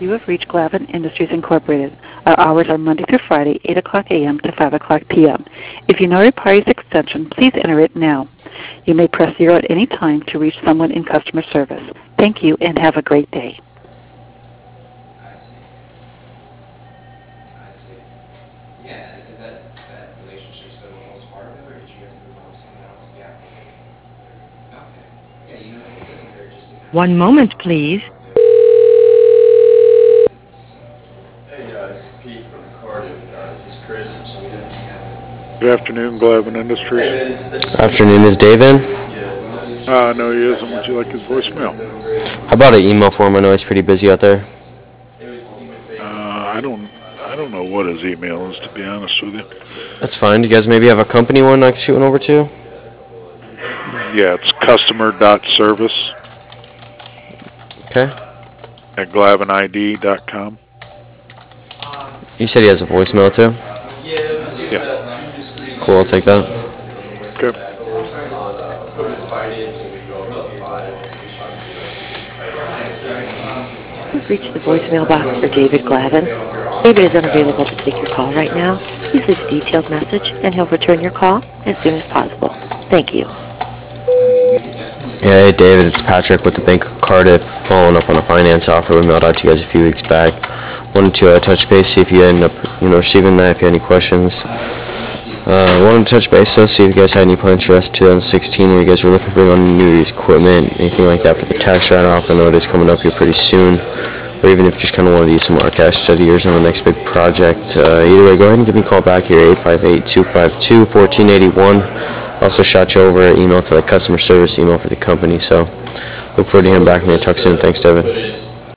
You have reached Glavin Industries Incorporated. Our hours are Monday through Friday, 8 o'clock a.m. to 5 o'clock p.m. If you know your party's extension, please enter it now. You may press 0 at any time to reach someone in customer service. Thank you and have a great day. I see. I see. Yeah, is that relationship still almost part of it, or did you guys move on to someone else? Yeah. Okay. Yeah, you know, it doesn't hurt just to kind of... One moment, please. Hey, this is Pete from Cardiff. This is Chris. Good afternoon, Glavin Industries. Afternoon, is Dave in? No, he isn't. Would you like his voicemail? How about an email for him? I know he's pretty busy out there. I don't know what his email is, to be honest with you. That's fine. Do you guys maybe have a company one I can shoot one over to? Yeah, it's customer.service Okay. at glavinid.com. You said he has a voicemail too? Yeah. Cool, I'll take that. Okay. You've reached the voicemail box for David Glavin. David is unavailable to take your call right now. Please leave a detailed message, and he'll return your call as soon as possible. Thank you. Yeah, hey David, it's Patrick with the Bank of Cardiff, following up on a finance offer we mailed out to you guys a few weeks back. Wanted to touch base, see if you end up receiving that, if you had any questions. Wanted to touch base though, see if you guys had any plans for 2016 where you guys were looking to bring on new equipment, anything like that for the tax write-off. I know it is coming up here pretty soon. Or even if you just kind of wanted to use some more cash steady years on the next big project. Either way, go ahead and give me a call back here, 858-252-1481. Also shot you over an email to the customer service email for the company. So look forward to hearing back from you. Talk soon. Thanks, David.